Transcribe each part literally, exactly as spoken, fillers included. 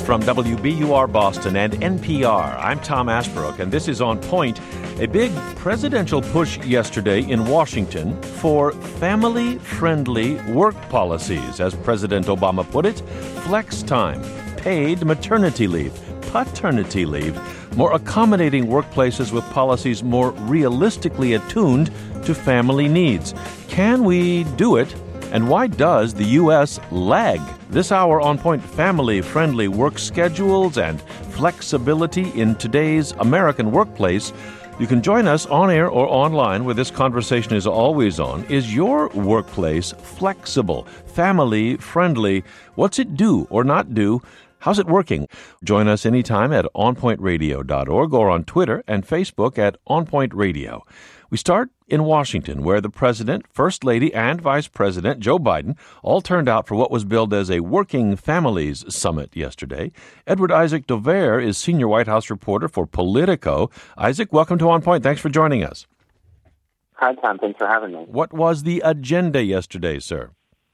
from W B U R Boston and N P R. I'm Tom Ashbrook, and this is On Point, a big presidential push yesterday in Washington for family-friendly work policies. As President Obama put it, flex time, paid maternity leave, paternity leave, more accommodating workplaces with policies more realistically attuned to family needs. Can we do it? And why does the U S lag? This hour On Point, family-friendly work schedules and flexibility in today's American workplace. You can join us on air or online, where this conversation is always on. Is your workplace flexible, family-friendly? What's it do or not do? How's it working? Join us anytime at on point radio dot org or on Twitter and Facebook at On Point Radio. We start in Washington, where the President, First Lady, and Vice President Joe Biden all turned out for what was billed as a Working Families Summit yesterday. Edward Isaac Dovere is senior White House reporter for Politico. Isaac, welcome to On Point. Thanks for joining us. Hi, Tom. Thanks for having me. What was the agenda yesterday, sir?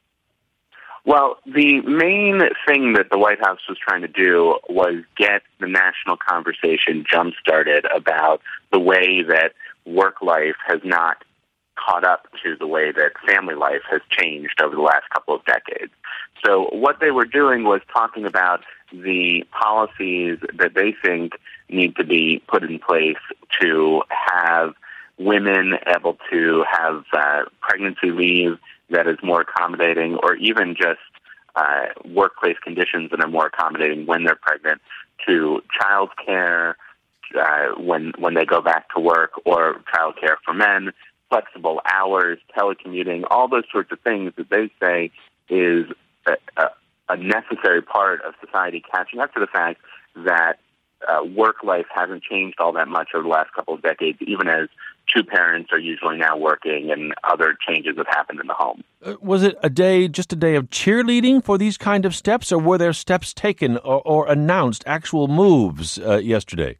Well, the main thing that the White House was trying to do was get the national conversation jump-started about the way that work life has not caught up to the way that family life has changed over the last couple of decades. So what they were doing was talking about the policies that they think need to be put in place to have women able to have uh, pregnancy leave that is more accommodating, or even just uh, workplace conditions that are more accommodating when they're pregnant, to child care uh, when when they go back to work, or child care for men, flexible hours, telecommuting, all those sorts of things that they say is a, a, a necessary part of society catching up to the fact that uh, work life hasn't changed all that much over the last couple of decades, even as two parents are usually now working and other changes have happened in the home. Uh, was it a day, just a day of cheerleading for these kind of steps, or were there steps taken or, or announced, actual moves uh, yesterday?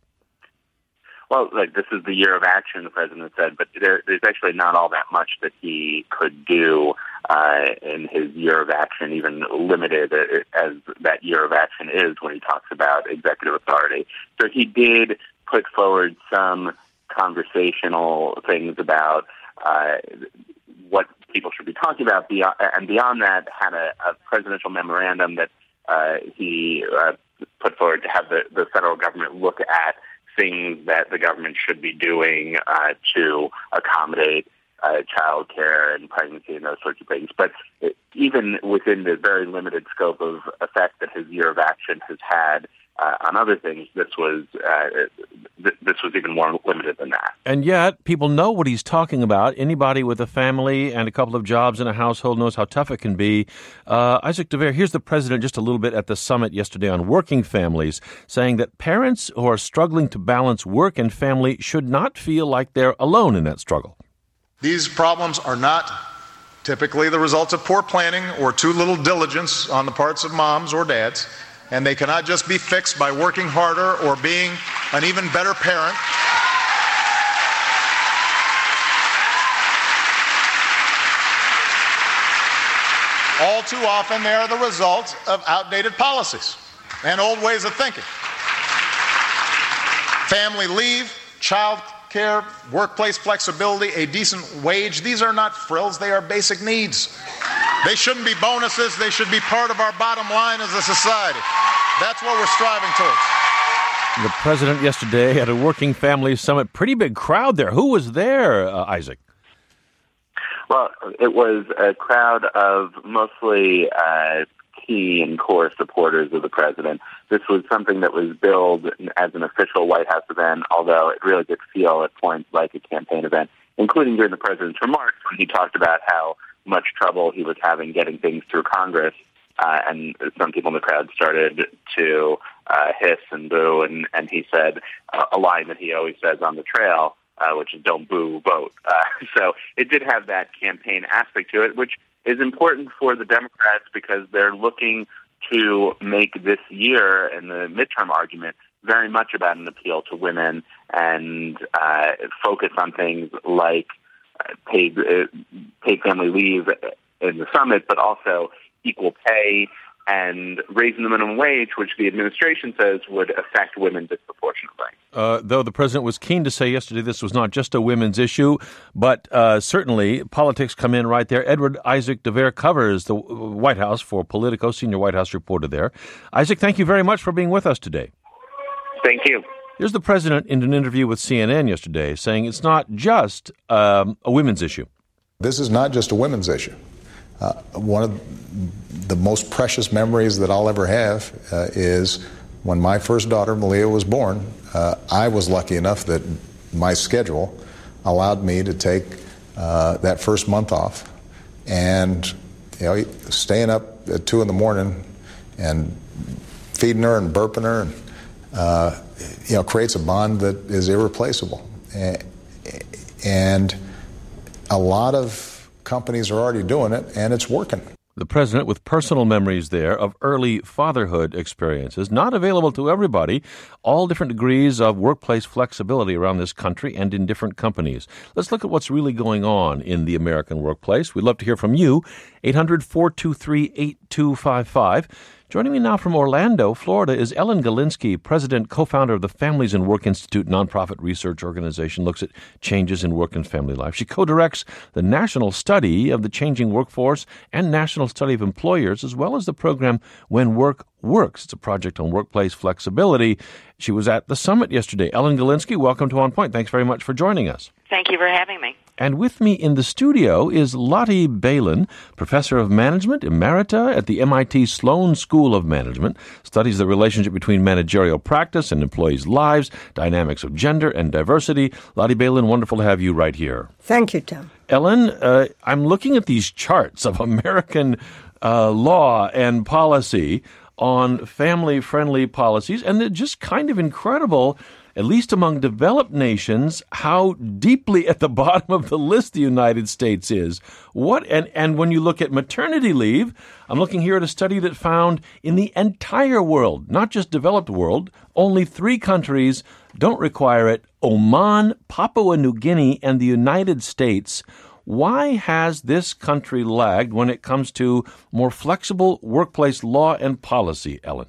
Well, like, this is the year of action, the president said, but there, there's actually not all that much that he could do uh, in his year of action, even limited as that year of action is when he talks about executive authority. So he did put forward some conversational things about uh, what people should be talking about, beyond, and beyond that, had a, a presidential memorandum that uh, he uh, put forward to have the, the federal government look at things that the government should be doing uh, to accommodate uh, child care and pregnancy and those sorts of things. But it, even within the very limited scope of effect that his year of action has had Uh, on other things, this was uh, th- this was even more limited than that. And yet, people know what he's talking about. Anybody with a family and a couple of jobs in a household knows how tough it can be. Uh, Isaac Dovere, here's the president just a little bit at the summit yesterday on working families, saying that parents who are struggling to balance work and family should not feel like they're alone in that struggle. These problems are not typically the results of poor planning or too little diligence on the parts of moms or dads. And they cannot just be fixed by working harder or being an even better parent. All too often, they are the result of outdated policies and old ways of thinking. Family leave, child care, workplace flexibility, a decent wage, these are not frills, they are basic needs. They shouldn't be bonuses. They should be part of our bottom line as a society. That's what we're striving towards. The president yesterday at a Working Families Summit, pretty big crowd there. Who was there, uh, Isaac? Well, it was a crowd of mostly uh, key and core supporters of the president. This was something that was billed as an official White House event, although it really did feel at points like a campaign event, including during the president's remarks when he talked about how much trouble he was having getting things through Congress, uh, and some people in the crowd started to uh, hiss and boo, and, and he said uh, a line that he always says on the trail, uh, which is "Don't boo, vote." Uh, so it did have that campaign aspect to it, which is important for the Democrats because they're looking to make this year in the midterm argument very much about an appeal to women and uh, focus on things like uh, paid uh, paid family leave in the summit, but also equal pay and raising the minimum wage, which the administration says would affect women disproportionately. Uh, though the president was keen to say yesterday this was not just a women's issue, but uh, certainly politics come in right there. Edward Isaac Dever covers the White House for Politico, senior White House reporter there. Isaac, thank you very much for being with us today. Thank you. Here's the president in an interview with C N N yesterday saying it's not just um, a women's issue. This is not just a women's issue. Uh, one of the most precious memories that I'll ever have uh, is when my first daughter, Malia, was born. Uh, I was lucky enough that my schedule allowed me to take uh, that first month off. And, you know, staying up at two in the morning and feeding her and burping her, and, uh, you know, creates a bond that is irreplaceable. And a lot of companies are already doing it, and it's working. The president with personal memories there of early fatherhood experiences, not available to everybody, all different degrees of workplace flexibility around this country and in different companies. Let's look at what's really going on in the American workplace. We'd love to hear from you, eight hundred, four two three, eight two five five. Joining me now from Orlando, Florida, is Ellen Galinsky, president, co-founder of the Families and Work Institute nonprofit research organization, looks at changes in work and family life. She co-directs the national study of the changing workforce and national study of employers, as well as the program When Work Works. It's a project on workplace flexibility. She was at the summit yesterday. Ellen Galinsky, welcome to On Point. Thanks very much for joining us. Thank you for having me. And with me in the studio is Lottie Balin, professor of management emerita at the M I T Sloan School of Management, studies the relationship between managerial practice and employees' lives, dynamics of gender and diversity. Lottie Balin, wonderful to have you right here. Thank you, Tom. Ellen, uh, I'm looking at these charts of American uh, law and policy on family-friendly policies, and they're just kind of incredible, at least among developed nations, how deeply at the bottom of the list the United States is. What and, and when you look at maternity leave, I'm looking here at a study that found in the entire world, not just developed world, only three countries don't require it: Oman, Papua New Guinea, and the United States. Why has this country lagged when it comes to more flexible workplace law and policy, Ellen?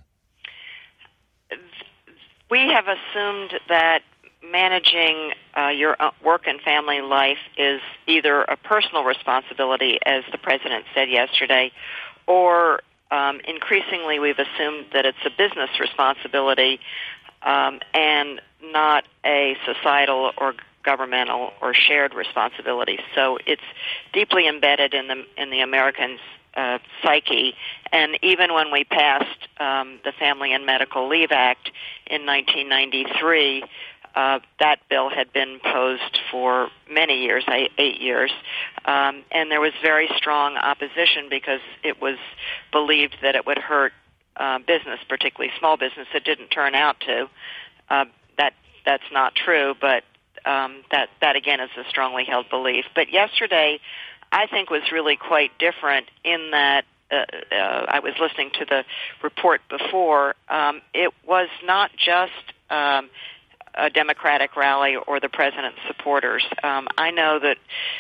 We have assumed that managing uh, your work and family life is either a personal responsibility, as the president said yesterday, or um, increasingly we've assumed that it's a business responsibility um, and not a societal or governmental or shared responsibility. So it's deeply embedded in the in the Americans' uh, psyche. And even when we passed um, the Family and Medical Leave Act in nineteen ninety-three, uh, that bill had been posed for many years, eight years, um, and there was very strong opposition because it was believed that it would hurt uh, business, particularly small business. It didn't turn out to. Uh, that that's not true, but Um, that, that, again, is a strongly held belief. But yesterday, I think, was really quite different in that uh, uh, I was listening to the report before. Um, it was not just um, a Democratic rally or the president's supporters. Um, I know that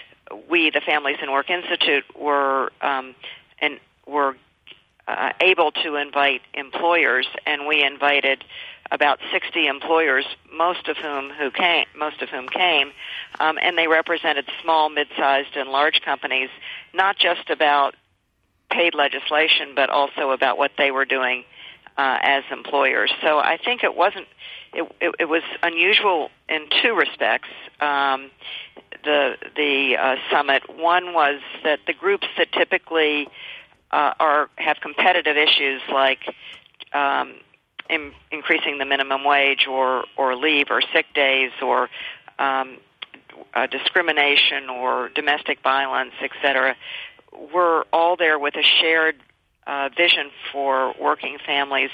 we, the Families and Work Institute, were um, and were uh, able to invite employers, and we invited about sixty employers, most of whom who came, most of whom came, um, and they represented small, mid-sized, and large companies, not just about paid legislation, but also about what they were doing uh, as employers. So I think it wasn't. It, it, it was unusual in two respects. Um, the the uh, summit. One was that the groups that typically uh, are have competitive issues like um, In, increasing the minimum wage or, or leave or sick days or um, uh, discrimination or domestic violence, et cetera, were all there with a shared uh, vision for working families.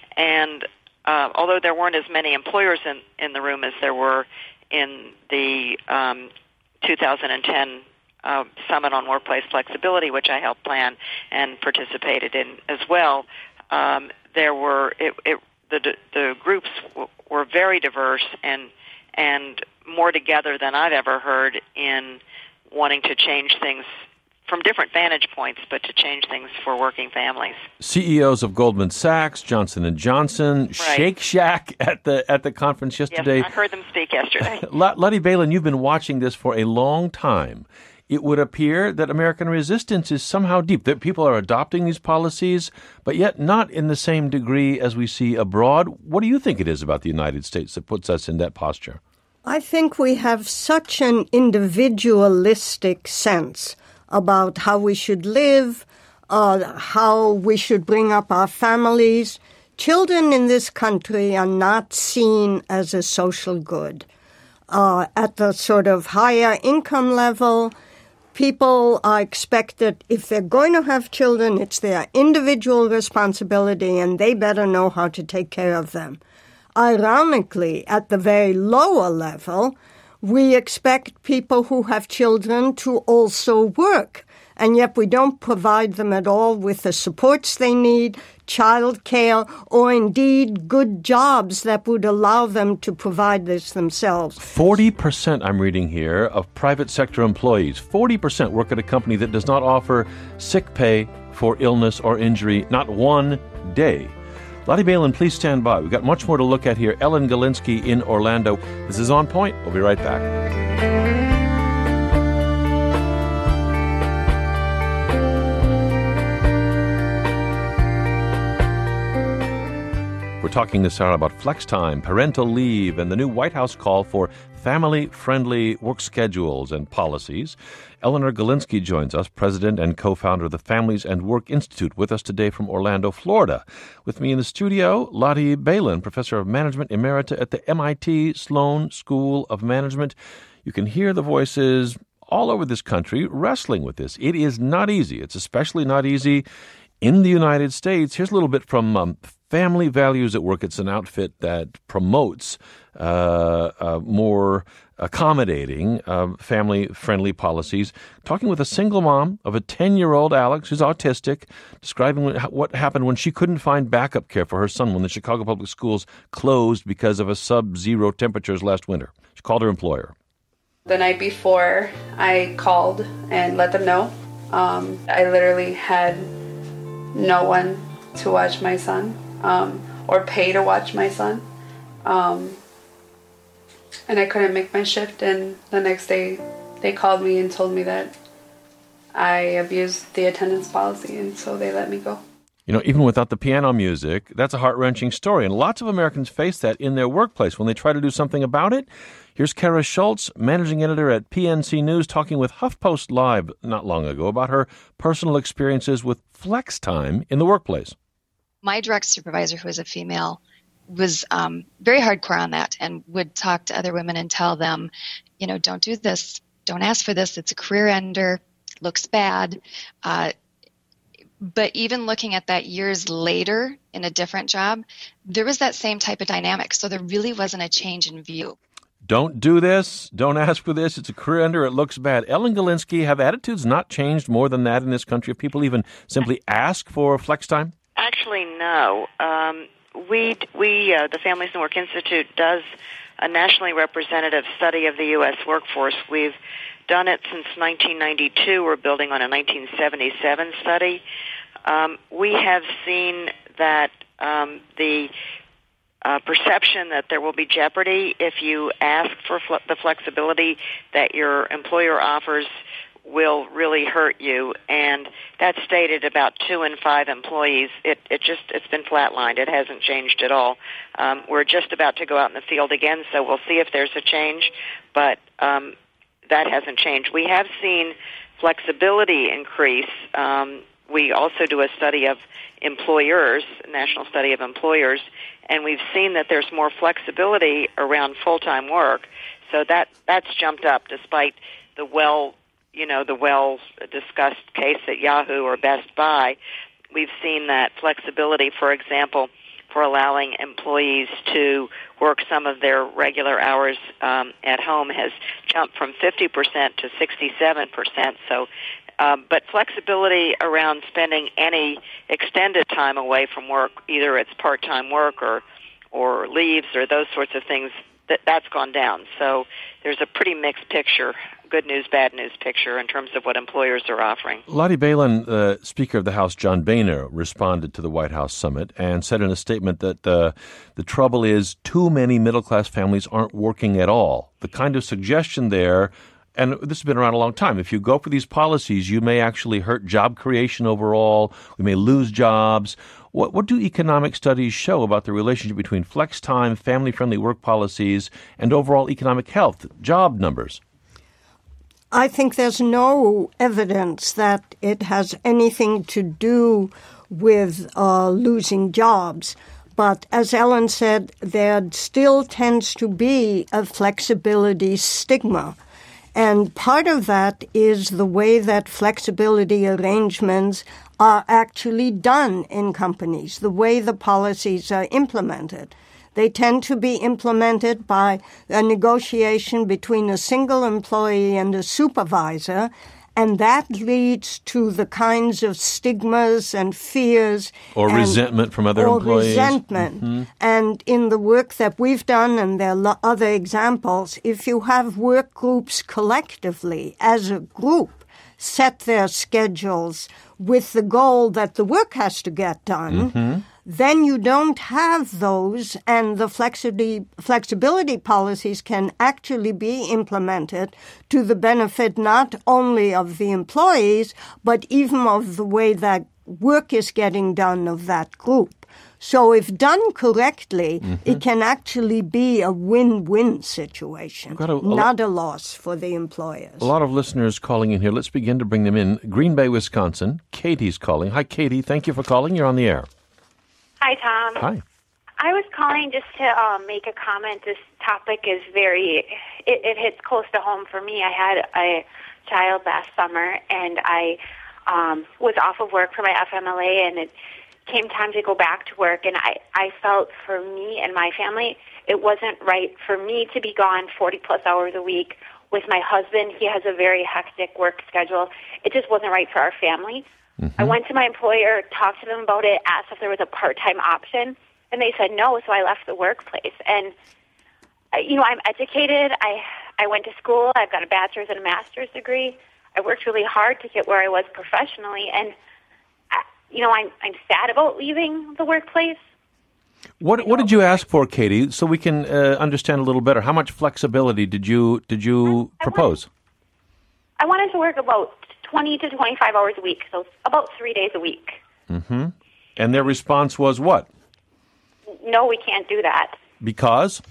And uh, although there weren't as many employers in, in the room as there were in the um, two thousand ten uh, Summit on Workplace Flexibility, which I helped plan and participated in as well, um, there were it, it, the the groups w- were very diverse and and more together than I've ever heard in wanting to change things from different vantage points, but to change things for working families. C E Os of Goldman Sachs, Johnson and Johnson, right. Shake Shack at the at the conference yesterday. Yes, I heard them speak yesterday. Lottie Balin, you've been watching this for a long time. It would appear that American resistance is somehow deep, that people are adopting these policies, but yet not in the same degree as we see abroad. What do you think it is about the United States that puts us in that posture? I think we have such an individualistic sense about how we should live, uh, how we should bring up our families. Children in this country are not seen as a social good. Uh, at the sort of higher income level, people are expected, if they're going to have children, it's their individual responsibility, and they better know how to take care of them. Ironically, at the very lower level, we expect people who have children to also work, and yet we don't provide them at all with the supports they need, child care, or indeed good jobs that would allow them to provide this themselves. forty percent, I'm reading here, of private sector employees, forty percent work at a company that does not offer sick pay for illness or injury, not one day. Lottie Balin, please stand by. We've got much more to look at here. Ellen Galinsky in Orlando. This is On Point. We'll be right back. We're talking this hour about flex time, parental leave, and the new White House call for family-friendly work schedules and policies. Eleanor Galinsky joins us, president and co-founder of the Families and Work Institute, with us today from Orlando, Florida. With me in the studio, Lottie Balin, professor of management emerita at the M I T Sloan School of Management. You can hear the voices all over this country wrestling with this. It is not easy. It's especially not easy in the United States. Here's a little bit from um, Family Values at Work. It's an outfit that promotes uh, uh, more accommodating, uh, family-friendly policies. Talking with a single mom of a ten-year-old Alex, who's autistic, describing what happened when she couldn't find backup care for her son when the Chicago Public Schools closed because of a sub-zero temperatures last winter. She called her employer. The night before, I called and let them know. Um, I literally had no one to watch my son um, or pay to watch my son. Um, and I couldn't make my shift, and the next day they called me and told me that I abused the attendance policy, and so they let me go. You know, even without the piano music, that's a heart-wrenching story, and lots of Americans face that in their workplace when they try to do something about it. Here's Kara Schultz, managing editor at P N C News, talking with HuffPost Live not long ago about her personal experiences with flex time in the workplace. My direct supervisor, who was a female, was um, very hardcore on that and would talk to other women and tell them, you know, don't do this, don't ask for this, it's a career ender, looks bad. Uh, but even looking at that years later in a different job, there was that same type of dynamic. So there really wasn't a change in view. Don't do this. Don't ask for this. It's a career ender. It looks bad. Ellen Galinsky, have attitudes not changed more than that in this country? If people even simply ask for flex time? Actually, no. Um, we, we uh, the Families and Work Institute, does a nationally representative study of the U S workforce. We've done it since nineteen ninety-two. We're building on a nineteen seventy-seven study. Um, we have seen that um, the Uh, perception that there will be jeopardy if you ask for fl- the flexibility that your employer offers will really hurt you, and that's stated about two in five employees. It, it just, it's been flatlined. It hasn't changed at all. Um, we're just about to go out in the field again, so we'll see if there's a change, but um, that hasn't changed. We have seen flexibility increase. Um, we also do a study of employers, national study of employers, and we've seen that there's more flexibility around full-time work. So that that's jumped up despite the well, you know, the well-discussed case at Yahoo or Best Buy. We've seen that flexibility, for example, for allowing employees to work some of their regular hours um, at home has jumped from fifty percent to sixty-seven percent. So Um, but flexibility around spending any extended time away from work, either it's part-time work or, or leaves or those sorts of things, that that's gone down. So there's a pretty mixed picture, good news, bad news picture in terms of what employers are offering. Lottie Balin, uh, Speaker of the House John Boehner, responded to the White House summit and said in a statement that uh, the trouble is too many middle-class families aren't working at all. The kind of suggestion there, and this has been around a long time, if you go for these policies, you may actually hurt job creation overall. We may lose jobs. What, what do economic studies show about the relationship between flex time, family-friendly work policies, and overall economic health, job numbers? I think there's no evidence that it has anything to do with uh, losing jobs. But as Ellen said, there still tends to be a flexibility stigma. And part of that is the way that flexibility arrangements are actually done in companies, the way the policies are implemented. They tend to be implemented by a negotiation between a single employee and a supervisor, and that leads to the kinds of stigmas and fears. Or and, resentment from other or employees. resentment. Mm-hmm. And in the work that we've done, and there are other examples, if you have work groups collectively, as a group, set their schedules with the goal that the work has to get done, mm-hmm. then you don't have those, and the flexibility, flexibility policies can actually be implemented to the benefit not only of the employees, but even of the way that work is getting done of that group. So if done correctly, mm-hmm. it can actually be a win-win situation, a, a not a loss for the employers. A lot of listeners calling in here. Let's begin to bring them in. Green Bay, Wisconsin. Katie's calling. Hi, Katie. Thank you for calling. You're on the air. Hi, Tom. Hi. I was calling just to um, make a comment. This topic is very, it, it hits close to home for me. I had a child last summer, and I um, was off of work for my F M L A, and it came time to go back to work, and I, I felt for me and my family, it wasn't right for me to be gone forty-plus hours a week with my husband. He has a very hectic work schedule. It just wasn't right for our family. Mm-hmm. I went to my employer, talked to them about it, asked if there was a part-time option, and they said no, so I left the workplace. And, uh, you know, I'm educated. I I went to school. I've got a bachelor's and a master's degree. I worked really hard to get where I was professionally, and, I, you know, I'm, I'm sad about leaving the workplace. What What did you ask for, Katie, so we can uh, understand a little better? How much flexibility did you did you I, I propose? Wanted, I wanted to work about twenty to twenty-five hours a week, so about three days a week. Mm-hmm. And their response was what? No, we can't do that. Because?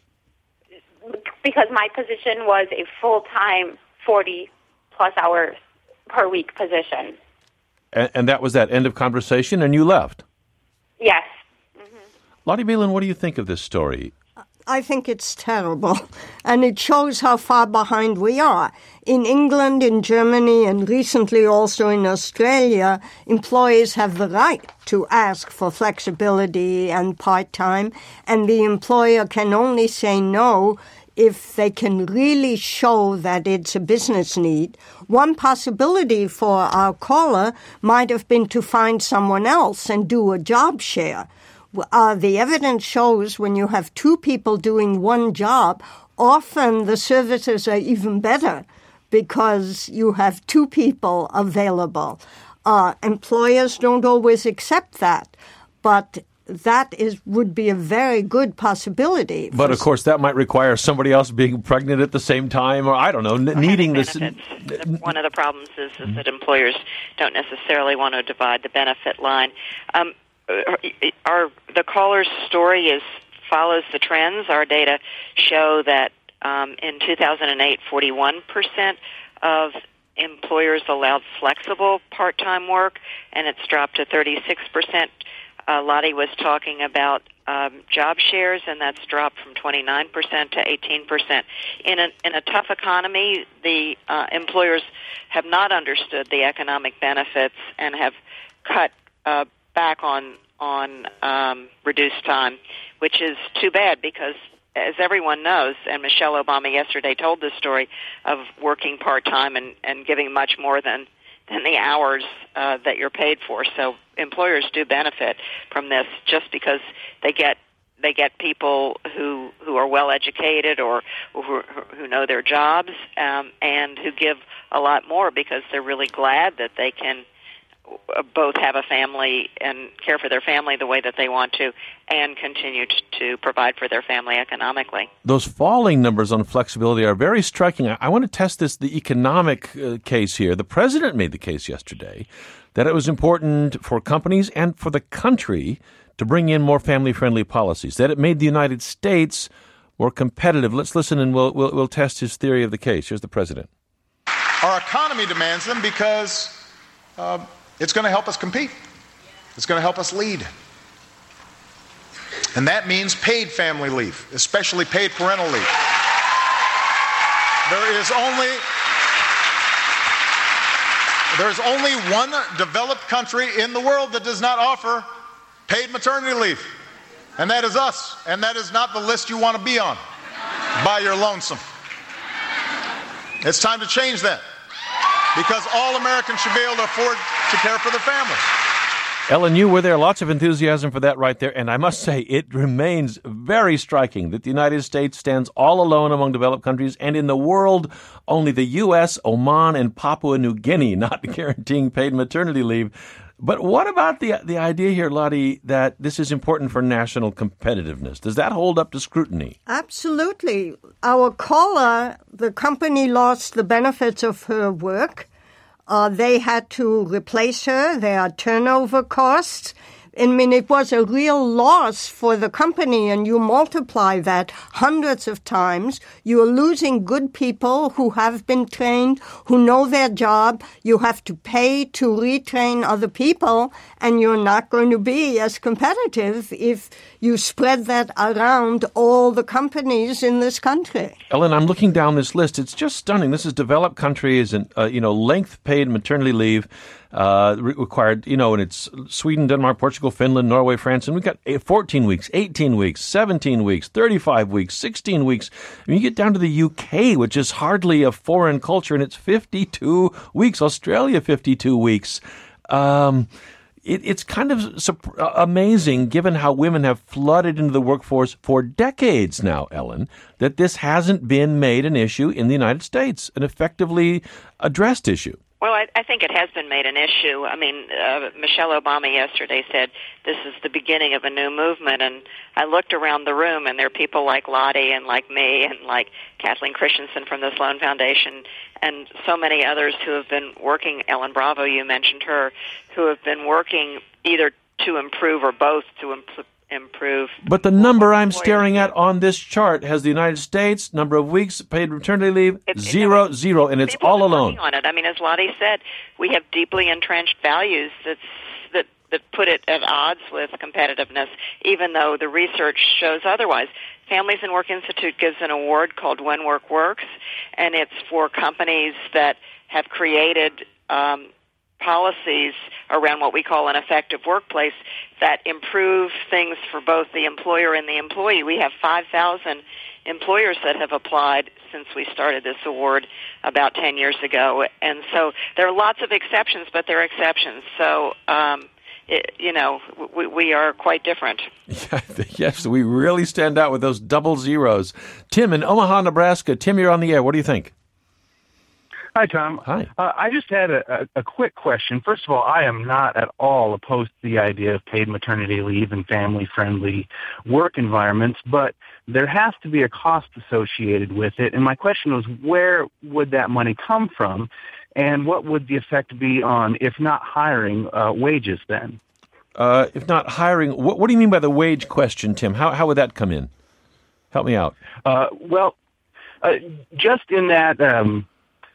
Because my position was a full-time forty-plus hours per week position. And, and that was that end of conversation, and you left? Yes. Mm-hmm. Lottie Balin, what do you think of this story? I think it's terrible, and it shows how far behind we are. In England, in Germany, and recently also in Australia, employees have the right to ask for flexibility and part-time, and the employer can only say no if they can really show that it's a business need. One possibility for our caller might have been to find someone else and do a job share. Uh, the evidence shows when you have two people doing one job, often the services are even better because you have two people available. Uh, employers don't always accept that, but that is would be a very good possibility. But, of course, that might require somebody else being pregnant at the same time, or I don't know, n- needing this. One of the problems is, is that employers don't necessarily want to divide the benefit line. Um, Our the caller's story is follows the trends. Our data show that um, in two thousand eight, forty-one percent of employers allowed flexible part-time work, and it's dropped to thirty-six percent. Uh, Lottie was talking about um, job shares, and that's dropped from twenty-nine percent to eighteen percent. In a, in a tough economy, the uh, employers have not understood the economic benefits and have cut uh, back on on um, reduced time, which is too bad because, as everyone knows, and Michelle Obama yesterday told the story of working part-time and, and giving much more than, than the hours uh, that you're paid for. So employers do benefit from this just because they get they get people who who are well educated or who who know their jobs, um, and who give a lot more because they're really glad that they can both have a family and care for their family the way that they want to, and continue to, to provide for their family economically. Those falling numbers on flexibility are very striking. I, I want to test this, the economic uh, case here. The president made the case yesterday that it was important for companies and for the country to bring in more family-friendly policies, that it made the United States more competitive. Let's listen and we'll, we'll, we'll test his theory of the case. Here's the president. Our economy demands them because uh, it's going to help us compete. It's going to help us lead. And that means paid family leave, especially paid parental leave. There is only there's only one developed country in the world that does not offer paid maternity leave, and that is us. And that is not the list you want to be on by your lonesome. It's time to change that, because all Americans should be able to afford to care for their families. Ellen, you were there. Lots of enthusiasm for that right there. And I must say, it remains very striking that the United States stands all alone among developed countries, and in the world, only the U S, Oman, and Papua New Guinea not guaranteeing paid maternity leave. But what about the the idea here, Lottie, that this is important for national competitiveness? Does that hold up to scrutiny? Absolutely. Our caller, the company lost the benefits of her work. Uh, they had to replace her. There are turnover costs. I mean, it was a real loss for the company, and you multiply that hundreds of times. You are losing good people who have been trained, who know their job. You have to pay to retrain other people, and you're not going to be as competitive if you spread that around all the companies in this country. Ellen, I'm looking down this list. It's just stunning. This is developed countries and, uh, you know, length paid maternity leave. Uh, required, you know, and it's Sweden, Denmark, Portugal, Finland, Norway, France, and we've got fourteen weeks, eighteen weeks, seventeen weeks, thirty-five weeks, sixteen weeks. I mean, you get down to the U K, which is hardly a foreign culture, and it's fifty-two weeks. Australia, fifty-two weeks. Um, it, it's kind of sup- amazing, given how women have flooded into the workforce for decades now, Ellen, that this hasn't been made an issue in the United States, an effectively addressed issue. Well, I, I think it has been made an issue. I mean, uh, Michelle Obama yesterday said this is the beginning of a new movement, and I looked around the room, and there are people like Lottie and like me and like Kathleen Christensen from the Sloan Foundation and so many others who have been working, Ellen Bravo, you mentioned her, who have been working either to improve or both to improve. improve. But the number I'm staring at on this chart has the United States, number of weeks paid maternity leave, it, zero, it, zero, and it's people all have been alone. On it. I mean, as Lottie said, we have deeply entrenched values that's, that that put it at odds with competitiveness, even though the research shows otherwise. Families and Work Institute gives an award called When Work Works, and it's for companies that have created um, policies around what we call an effective workplace that improve things for both the employer and the employee. We have five thousand employers that have applied since we started this award about ten years ago. And so there are lots of exceptions, but there are exceptions. So, um, it, you know, we, we are quite different. Yes, we really stand out with those double zeros. Tim in Omaha, Nebraska. Tim, you're on the air. What do you think? Hi, Tom. Hi. Uh, I just had a, a, a quick question. First of all, I am not at all opposed to the idea of paid maternity leave and family-friendly work environments, but there has to be a cost associated with it. And my question was, where would that money come from, and what would the effect be on, if not hiring, uh, wages then? Uh, if not hiring, what, what do you mean by the wage question, Tim? How how would that come in? Help me out. Uh, well, uh, just in that... Um,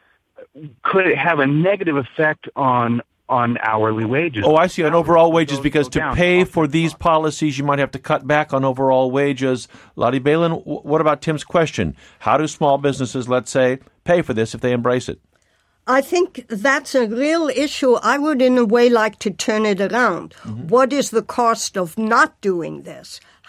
could it have a negative effect on on hourly wages? Oh, I see, on overall wages, because to down. pay for these policies, you might have to cut back on overall wages. Lottie Balin, what about Tim's question? How do small businesses, let's say, pay for this if they embrace it? I think that's a real issue. I would, in a way, like to turn it around. Mm-hmm. What is the cost of not doing this?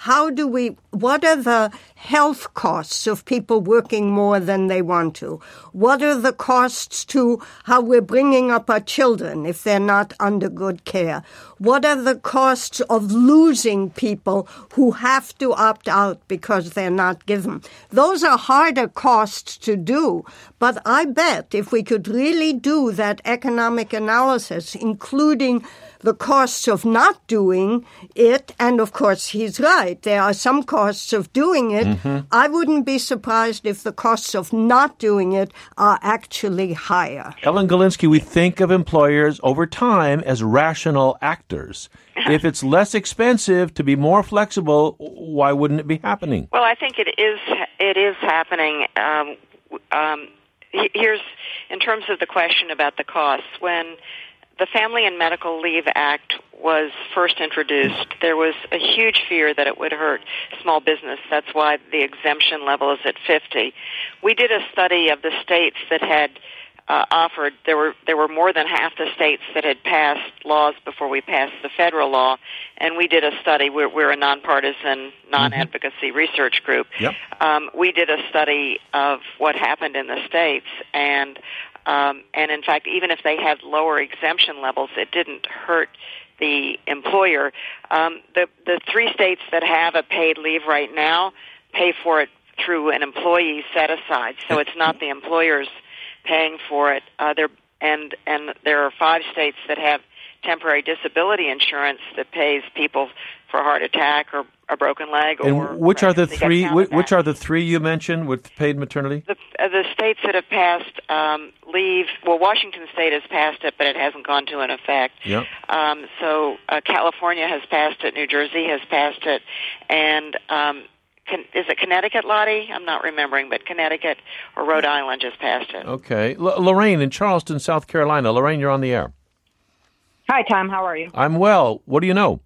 how do we, what are the health costs of people working more than they want to? What are the costs to how we're bringing up our children if they're not under good care? What are the costs of losing people who have to opt out because they're not given? Those are harder costs to do, but I bet if we could really do that economic analysis, including the costs of not doing it, and of course he's right, there are some costs of doing it. Mm-hmm. I wouldn't be surprised if the costs of not doing it are actually higher. Ellen Galinsky, we think of employers over time as rational actors. If it's less expensive to be more flexible, why wouldn't it be happening? Well, I think it is, it is happening. Um, um, here's, in terms of the question about the costs, when the Family and Medical Leave Act was first introduced, there was a huge fear that it would hurt small business. That's why the exemption level is at fifty. We did a study of the states that had uh, offered. There were there were more than half the states that had passed laws before we passed the federal law, and we did a study. We're, we're a nonpartisan, non-advocacy mm-hmm. research group. Yep. Um, we did a study of what happened in the states, and Um, and in fact, even if they had lower exemption levels, it didn't hurt the employer. Um, the the three states that have a paid leave right now pay for it through an employee set aside, so it's not the employers paying for it. Uh, there and and there are five states that have temporary disability insurance that pays people for a heart attack or a broken leg. And or which are the three? Which are the three you mentioned with paid maternity? The, uh, the states that have passed um, leave. Well, Washington State has passed it, but it hasn't gone to an effect. Yep. Um, so uh, California has passed it. New Jersey has passed it, and um, can, is it Connecticut, Lottie? I'm not remembering, but Connecticut or Rhode Island just passed it. Okay, L- Lorraine in Charleston, South Carolina. Lorraine, you're on the air. Hi, Tom. How are you? I'm well. What do you know?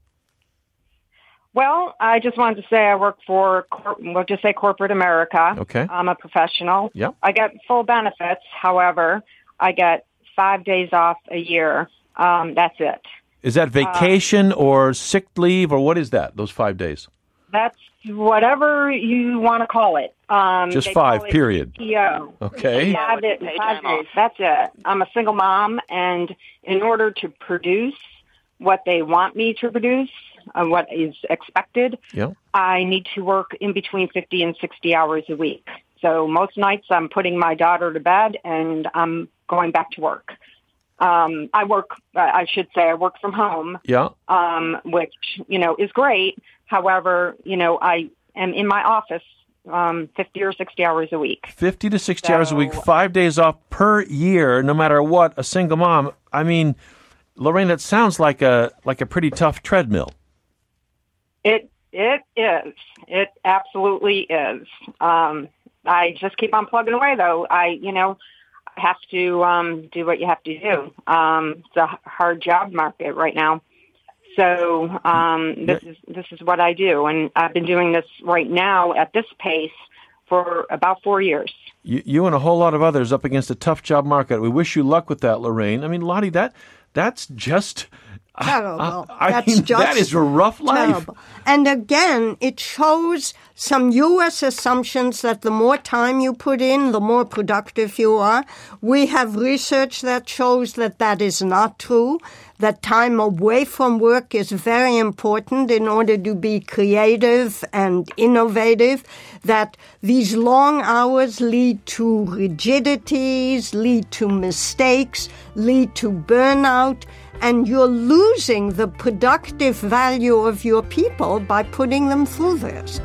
Well, I just wanted to say I work for, we'll just say corporate America. Okay. I'm a professional. Yeah. I get full benefits. However, I get five days off a year. Um, that's it. Is that vacation uh, or sick leave, or what is that, those five days? That's whatever you want to call it. Um, just five, period. P T O. Okay. Yeah, five, it, five days. That's it. I'm a single mom, and in order to produce what they want me to produce, uh, what is expected, yeah. I need to work in between fifty and sixty hours a week. So most nights I'm putting my daughter to bed, and I'm going back to work. Um, I work, uh, I should say, I work from home, yeah. um, which, you know, is great. However, you know, I am in my office um, fifty or sixty hours a week. fifty to sixty so, hours a week, five days off per year, no matter what, a single mom. I mean, Lorraine, that sounds like a like a pretty tough treadmill. It it is. It absolutely is. Um, I just keep on plugging away, though. I, you know, have to um, do what you have to do. Um, it's a hard job market right now. So um, this is this is what I do, and I've been doing this right now at this pace for about four years. You, you and a whole lot of others up against a tough job market. We wish you luck with that, Lorraine. I mean, Lottie, that that's just terrible. I, I that's mean, just that is a rough life. Terrible. And again, it shows some U S assumptions that the more time you put in, the more productive you are. We have research that shows that that is not true, that time away from work is very important in order to be creative and innovative, that these long hours lead to rigidities, lead to mistakes, lead to burnout, and you're losing the productive value of your people by putting them through this.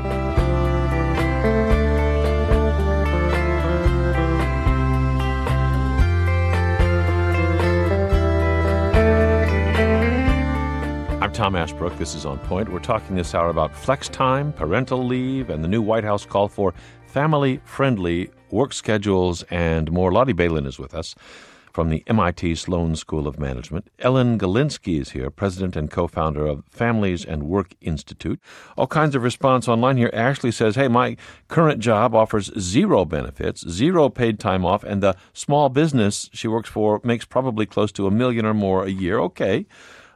I'm Tom Ashbrook. This is On Point. We're talking this hour about flex time, parental leave, and the new White House call for family-friendly work schedules and more. Lottie Balin is with us from the M I T Sloan School of Management. Ellen Galinsky is here, president and co-founder of Families and Work Institute. All kinds of response online here. Ashley says, hey, my current job offers zero benefits, zero paid time off, and the small business she works for makes probably close to a million or more a year. Okay.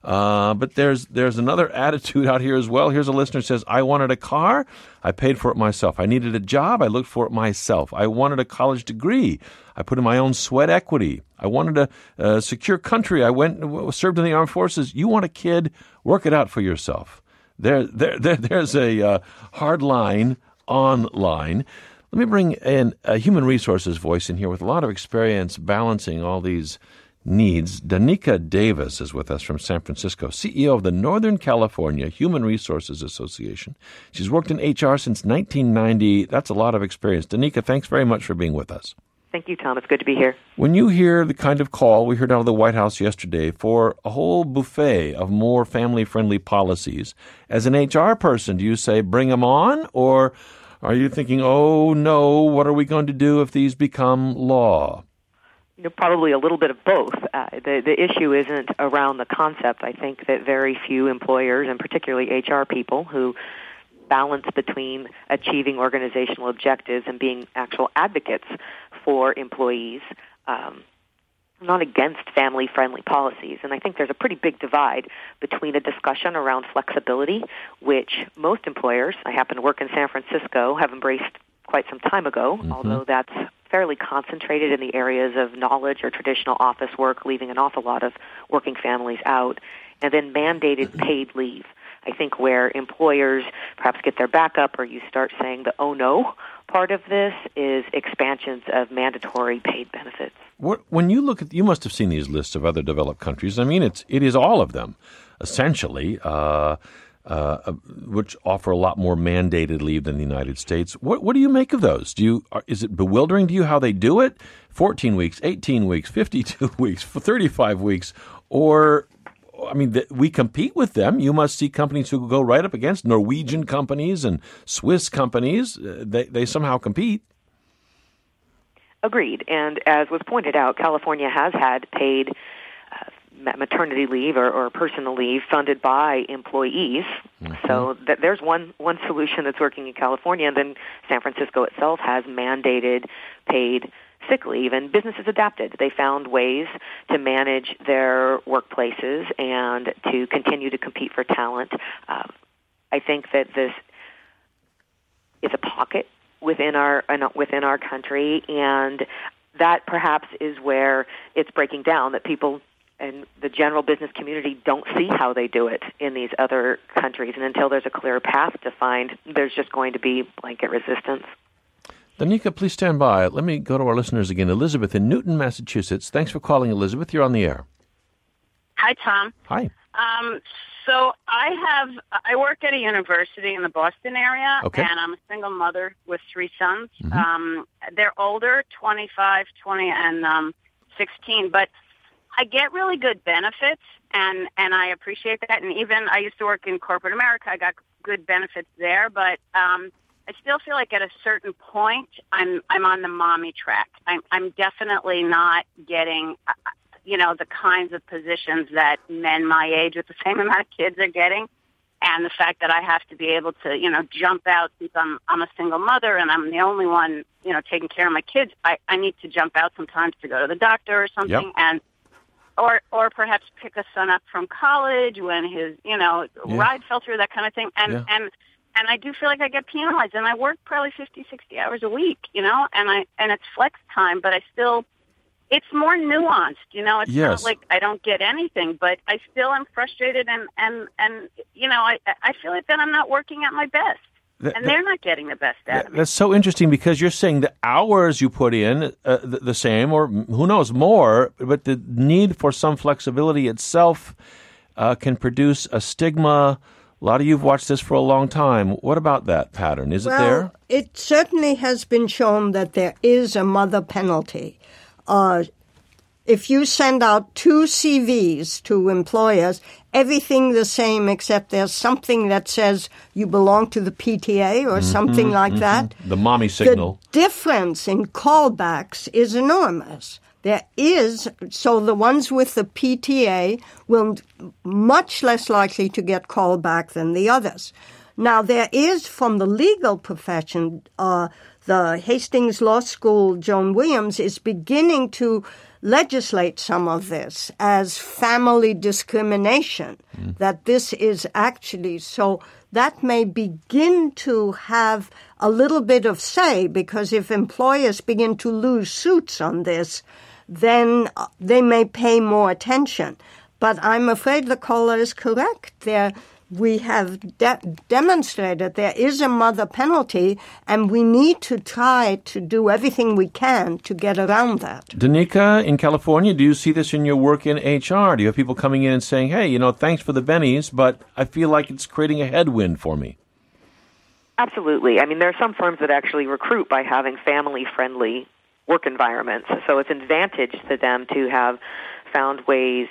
Uh, but there's there's another attitude out here as well. Here's a listener who says, I wanted a car. I paid for it myself. I needed a job. I looked for it myself. I wanted a college degree. I put in my own sweat equity. I wanted a, a secure country. I went served in the armed forces. You want a kid? Work it out for yourself. There, there, there there's a uh, hard line online. Let me bring in a human resources voice in here with a lot of experience balancing all these needs. Danica Davis is with us from San Francisco, C E O of the Northern California Human Resources Association. She's worked in H R since nineteen ninety. That's a lot of experience. Danica, thanks very much for being with us. Thank you, Tom. It's good to be here. When you hear the kind of call we heard out of the White House yesterday for a whole buffet of more family-friendly policies, as an H R person, do you say bring them on, or are you thinking, oh no, what are we going to do if these become law? You know, probably a little bit of both. Uh, the the issue isn't around the concept. I think that very few employers, and particularly H R people, who balance between achieving organizational objectives and being actual advocates for employees, um, not against family-friendly policies. And I think there's a pretty big divide between a discussion around flexibility, which most employers, I happen to work in San Francisco, have embraced quite some time ago, mm-hmm. although that's fairly concentrated in the areas of knowledge or traditional office work, leaving an awful lot of working families out, and then mandated paid leave. I think where employers perhaps get their back up, or you start saying the oh no part of this, is expansions of mandatory paid benefits. What, when you look at, you must have seen these lists of other developed countries. I mean, it's it is all of them, essentially, uh, uh, which offer a lot more mandated leave than the United States. What what do you make of those? Do you are, is it bewildering to you how they do it? fourteen weeks, eighteen weeks, fifty-two weeks, thirty-five weeks, or I mean, the, we compete with them. You must see companies who go right up against Norwegian companies and Swiss companies. Uh, they, they somehow compete. Agreed. And as was pointed out, California has had paid uh, maternity leave or, or personal leave funded by employees. Mm-hmm. So that there's one, one solution that's working in California. And then San Francisco itself has mandated paid sick leave, and businesses adapted. They found ways to manage their workplaces and to continue to compete for talent. Uh, I think that this is a pocket within our within our country, and that perhaps is where it's breaking down, that people and the general business community don't see how they do it in these other countries, and until there's a clear path defined, there's just going to be blanket resistance. Danica, please stand by. Let me go to our listeners again. Elizabeth in Newton, Massachusetts. Thanks for calling, Elizabeth. You're on the air. Hi, Tom. Hi. Um, so I have I work at a university in the Boston area, okay. and I'm a single mother with three sons. Mm-hmm. Um, they're older, twenty-five, twenty, and um, sixteen, but I get really good benefits, and, and I appreciate that. And even I used to work in corporate America. I got good benefits there, but um, I still feel like at a certain point, I'm I'm on the mommy track. I'm I'm definitely not getting, uh, you know, the kinds of positions that men my age with the same amount of kids are getting, and the fact that I have to be able to, you know, jump out since I'm I'm a single mother and I'm the only one, you know, taking care of my kids. I I need to jump out sometimes to go to the doctor or something, yep. and or or perhaps pick a son up from college when his, you know, yeah. ride fell through, that kind of thing, and yeah. and. And I do feel like I get penalized, and I work probably fifty, sixty hours a week, you know, and I and it's flex time, but I still, it's more nuanced, you know. It's yes. not like I don't get anything, but I still am frustrated, and, and, and you know, I I feel like that I'm not working at my best, that, and that, they're not getting the best out that, of me. That's so interesting, because you're saying the hours you put in, uh, the, the same, or who knows, more, but the need for some flexibility itself uh, can produce a stigma. A lot of you have watched this for a long time. What about that pattern? Is well, it there? It certainly has been shown that there is a mother penalty. Uh, if you send out two C Vs to employers, everything the same except there's something that says you belong to the P T A or mm-hmm, something like mm-hmm. that. The mommy signal. The difference in callbacks is enormous. There is, so the ones with the P T A will much less likely to get called back than the others. Now, there is, from the legal profession, uh, the Hastings Law School, Joan Williams, is beginning to legislate some of this as family discrimination, mm. that this is actually so that may begin to have a little bit of say, because if employers begin to lose suits on this, then they may pay more attention. But I'm afraid the caller is correct. There, we have de- demonstrated there is a mother penalty, and we need to try to do everything we can to get around that. Danica, in California, do you see this in your work in H R? Do you have people coming in and saying, hey, you know, thanks for the bennies, but I feel like it's creating a headwind for me? Absolutely. I mean, there are some firms that actually recruit by having family-friendly work environments. So it's an advantage to them to have found ways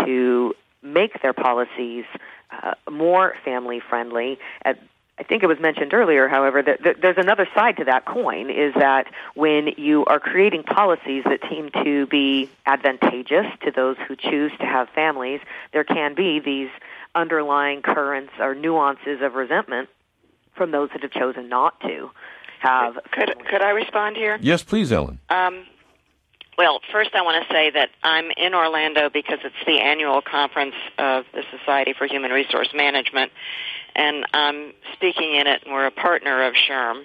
to make their policies uh, more family-friendly. Uh, I think it was mentioned earlier, however, that, that there's another side to that coin, is that when you are creating policies that seem to be advantageous to those who choose to have families, there can be these underlying currents or nuances of resentment from those that have chosen not to have. Could could I respond here? Yes, please, Ellen. Um, well, first I want to say that I'm in Orlando because it's the annual conference of the Society for Human Resource Management, and I'm speaking in it, and we're a partner of SHRM,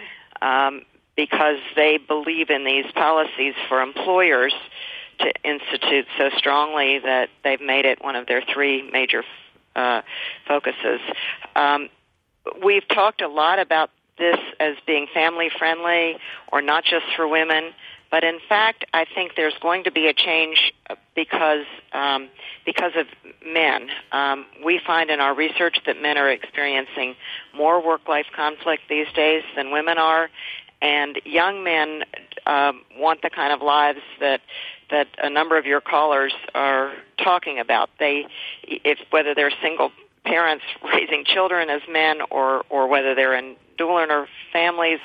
um, because they believe in these policies for employers to institute so strongly that they've made it one of their three major uh, focuses. Um, we've talked a lot about this as being family-friendly or not just for women, but in fact, I think there's going to be a change because um, because of men. Um, we find in our research that men are experiencing more work-life conflict these days than women are, and young men um, want the kind of lives that that a number of your callers are talking about. They, if whether they're single parents raising children as men, or or whether they're in dual earner families,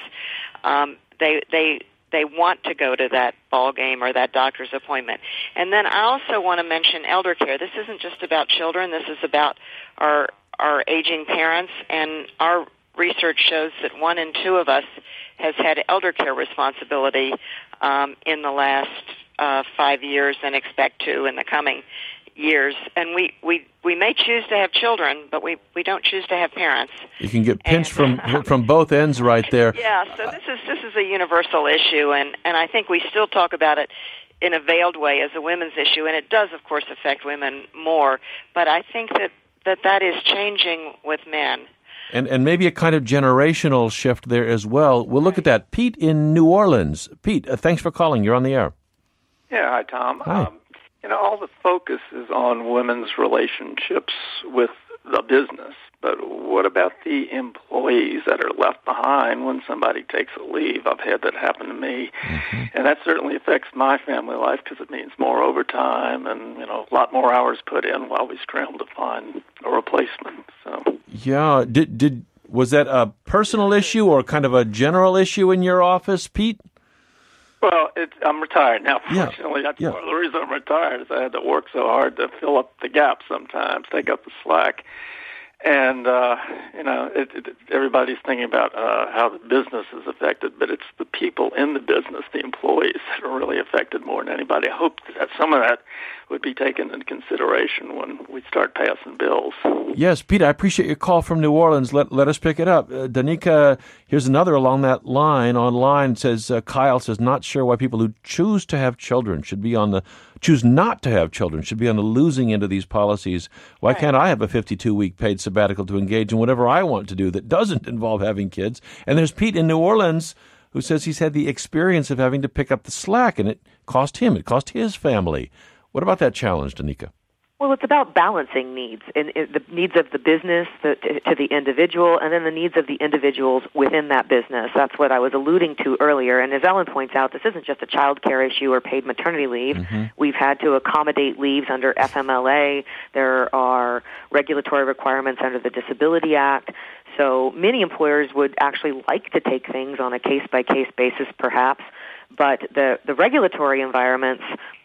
um, they they they want to go to that ball game or that doctor's appointment. And then I also want to mention elder care. This isn't just about children. This is about our our aging parents, and our research shows that one in two of us has had elder care responsibility um, in the last uh, five years and expect to in the coming years. And we, we, we may choose to have children, but we, we don't choose to have parents. You can get pinched and, from from both ends right there. Yeah, so this is this is a universal issue, and, and I think we still talk about it in a veiled way as a women's issue, and it does, of course, affect women more. But I think that that, that is changing with men. And and maybe a kind of generational shift there as well. We'll look at that. Pete in New Orleans. Pete, uh, thanks for calling. You're on the air. Yeah, hi, Tom. Hi. Um, you know, all the focus is on women's relationships with the business, but what about the employees that are left behind when somebody takes a leave? I've had that happen to me, mm-hmm. and that certainly affects my family life because it means more overtime and, you know, a lot more hours put in while we scramble to find a replacement. So, yeah, did did was that a personal issue or kind of a general issue in your office, Pete? Well, it's, I'm retired now. Yeah. Fortunately, that's Yeah. part of the reason I'm retired is I had to work so hard to fill up the gaps sometimes, take up the slack. And, uh, you know, it, it, everybody's thinking about uh, how the business is affected, but it's the people in the business, the employees, that are really affected more than anybody. I hope that some of that would be taken into consideration when we start passing bills. Yes, Peter, I appreciate your call from New Orleans. Let let us pick it up. Uh, Danica, here's another along that line. Online says, uh, Kyle says, not sure why people who choose to have children should be on the, choose not to have children should be on the losing end of these policies. Why Right. can't I have a fifty-two week paid sabbatical to engage in whatever I want to do that doesn't involve having kids? And there's Pete in New Orleans who says he's had the experience of having to pick up the slack, and it cost him, it cost his family. What about that challenge, Danica? Well, it's about balancing needs, and and the needs of the business the, to, to the individual, and then the needs of the individuals within that business. That's what I was alluding to earlier. And as Ellen points out, this isn't just a child care issue or paid maternity leave. Mm-hmm. We've had to accommodate leaves under F M L A. There are regulatory requirements under the Disability Act. So many employers would actually like to take things on a case-by-case basis, perhaps, but the, the regulatory environments,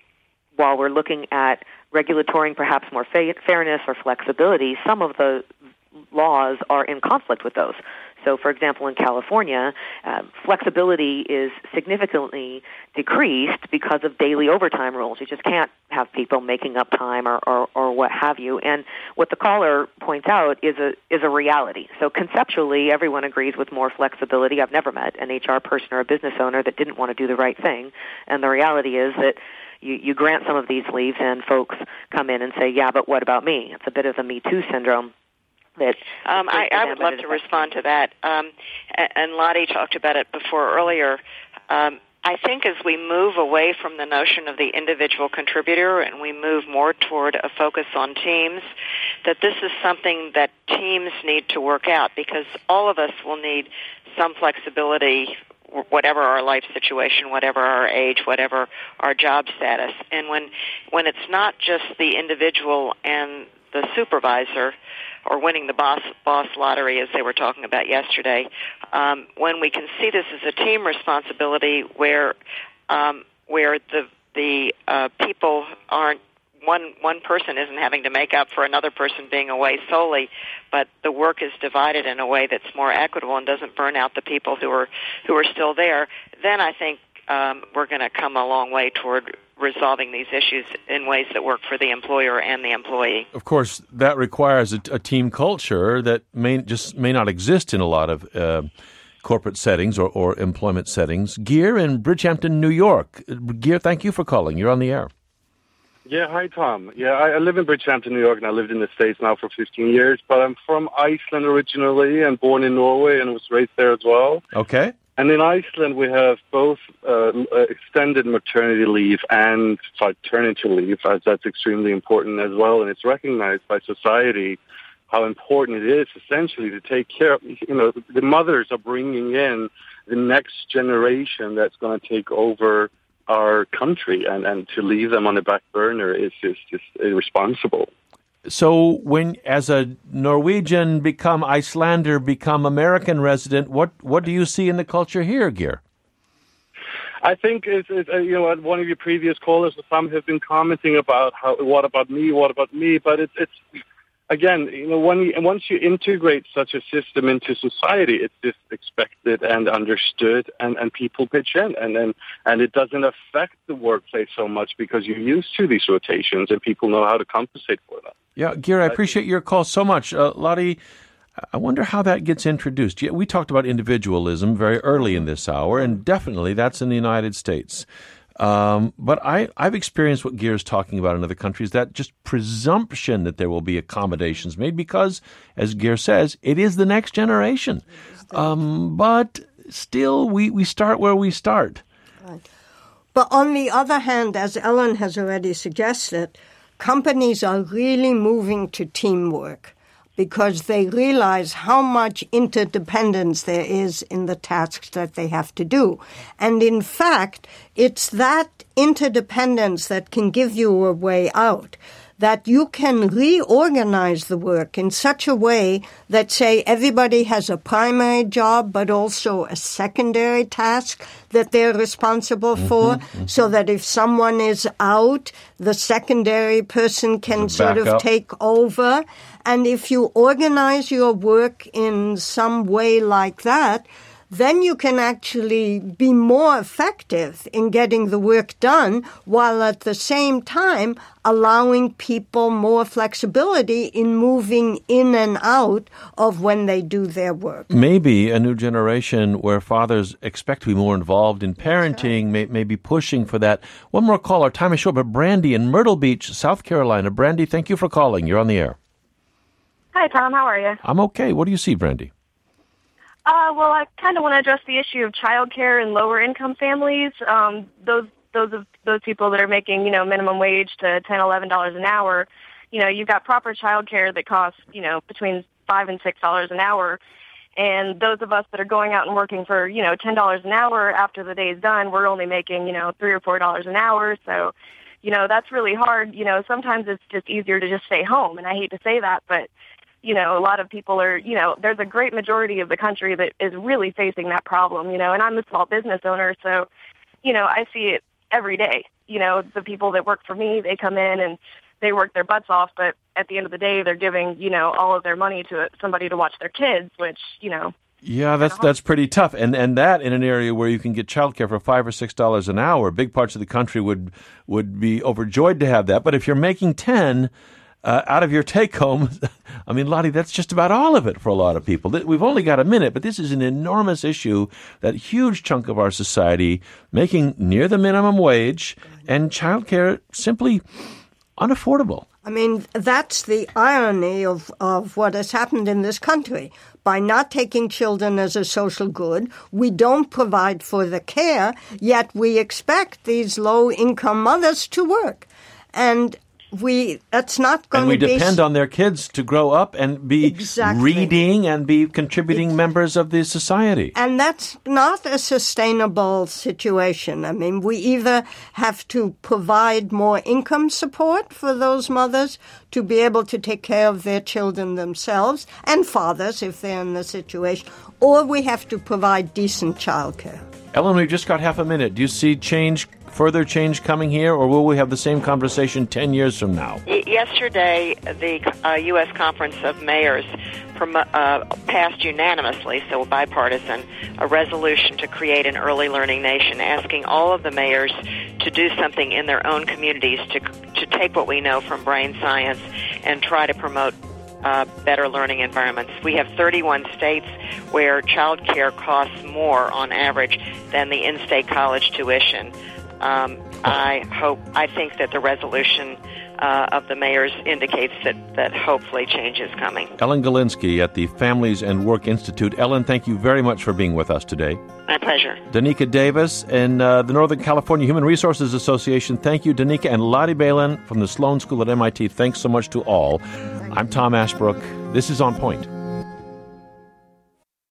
while we're looking at regulatory perhaps more fa- fairness or flexibility, some of the laws are in conflict with those. So, for example, in California, uh, flexibility is significantly decreased because of daily overtime rules. You just can't have people making up time or, or, or what have you. And what the caller points out is a is a reality. So conceptually, everyone agrees with more flexibility. I've never met an H R person or a business owner that didn't want to do the right thing. And the reality is that you, you grant some of these leaves and folks come in and say, yeah, but what about me? It's a bit of the Me Too syndrome. That um, I, I would love to respond to that. Um, and Lottie talked about it before earlier. Um, I think as we move away from the notion of the individual contributor and we move more toward a focus on teams, that this is something that teams need to work out, because all of us will need some flexibility, whatever our life situation, whatever our age, whatever our job status. And when when it's not just the individual and the supervisor, or winning the boss boss lottery, as they were talking about yesterday, um, when we can see this as a team responsibility, where um, where the the uh, people aren't one one person isn't having to make up for another person being away solely, but the work is divided in a way that's more equitable and doesn't burn out the people who are who are still there, then I think um, we're going to come a long way toward resolving these issues in ways that work for the employer and the employee. Of course, that requires a, a team culture that may just may not exist in a lot of uh, corporate settings or, or employment settings. Gear in Bridgehampton, New York. Gear, thank you for calling. You're on the air. Yeah, hi, Tom. Yeah, I, I live in Bridgehampton, New York, and I lived in the States now for fifteen years, but I'm from Iceland originally and born in Norway and was raised there as well. Okay. And in Iceland, we have both uh, extended maternity leave and paternity leave, as that's extremely important as well. And it's recognized by society how important it is, essentially, to take care of, you know, the mothers are bringing in the next generation that's going to take over our country, and, and to leave them on the back burner is just, just irresponsible. So when, as a Norwegian become Icelander, become American resident, what, what do you see in the culture here, Geir? I think, it's, it's, uh, you know, one of your previous callers, some have been commenting about how, what about me, what about me, but it's, it's again, you know, when you, once you integrate such a system into society, it's just expected and understood, and, and people pitch in, and, and and it doesn't affect the workplace so much because you're used to these rotations and people know how to compensate for them. Yeah, Geir, I appreciate your call so much. Uh, Lottie, I wonder how that gets introduced. Yeah, we talked about individualism very early in this hour, and definitely that's in the United States. Um, but I, I've experienced what Geir's talking about in other countries, that just presumption that there will be accommodations made because, as Geir says, it is the next generation. Um, but still, we, we start where we start. Right. But on the other hand, as Ellen has already suggested, companies are really moving to teamwork because they realize how much interdependence there is in the tasks that they have to do. And in fact, it's that interdependence that can give you a way out, that you can reorganize the work in such a way that, say, everybody has a primary job but also a secondary task that they're responsible mm-hmm, for, mm-hmm. so that if someone is out, the secondary person can sort of take over. And if you organize your work in some way like that, then you can actually be more effective in getting the work done while at the same time allowing people more flexibility in moving in and out of when they do their work. Maybe a new generation where fathers expect to be more involved in parenting, may, may be pushing for that. One more call. Our time is short, but Brandy in Myrtle Beach, South Carolina. Brandy, thank you for calling. You're on the air. Hi, Tom. How are you? I'm okay. What do you see, Brandy? Uh, well, I kind of want to address the issue of childcare in lower-income families. Um, those those of those people that are making, you know, minimum wage to ten, eleven dollars an hour. You know, you've got proper childcare that costs, you know, between five and six dollars an hour. And those of us that are going out and working for, you know, ten dollars an hour after the day's done, we're only making, you know, three or four dollars an hour. So, you know, that's really hard. You know, sometimes it's just easier to just stay home, and I hate to say that, but you know, a lot of people are, you know, there's a great majority of the country that is really facing that problem, you know, and I'm a small business owner, so, you know, I see it every day. You know, the people that work for me, they come in and they work their butts off, but at the end of the day, they're giving, you know, all of their money to somebody to watch their kids, which, you know, Yeah, that's that's pretty tough, and and that in an area where you can get childcare for five or six dollars an hour, big parts of the country would would be overjoyed to have that. But if you're making ten uh, out of your take home, I mean, Lottie, that's just about all of it for a lot of people. We've only got a minute, but this is an enormous issue. That huge chunk of our society making near the minimum wage, and childcare simply unaffordable. I mean, that's the irony of, of what has happened in this country. By not taking children as a social good, we don't provide for the care, yet we expect these low-income mothers to work. And we that's not going to be... And we be depend on their kids to grow up and be exactly. reading and be contributing it's, members of the society. And that's not a sustainable situation. I mean, we either have to provide more income support for those mothers to be able to take care of their children themselves, and fathers if they're in the situation, or we have to provide decent childcare. Ellen, we've just got half a minute. Do you see change, further change coming here, or will we have the same conversation ten years from now? Yesterday, the uh, U S Conference of Mayors prom- uh, passed unanimously, so bipartisan, a resolution to create an early learning nation, asking all of the mayors to do something in their own communities to to take what we know from brain science and try to promote Uh, better learning environments. We have thirty-one states where child care costs more on average than the in-state college tuition. Um, I hope, I think that the resolution uh, of the mayors indicates that, that hopefully change is coming. Ellen Galinsky at the Families and Work Institute. Ellen, thank you very much for being with us today. My pleasure. Danica Davis and uh, the Northern California Human Resources Association. Thank you, Danica, and Lottie Balin from the Sloan School at M I T. Thanks so much to all. I'm Tom Ashbrook. This is On Point.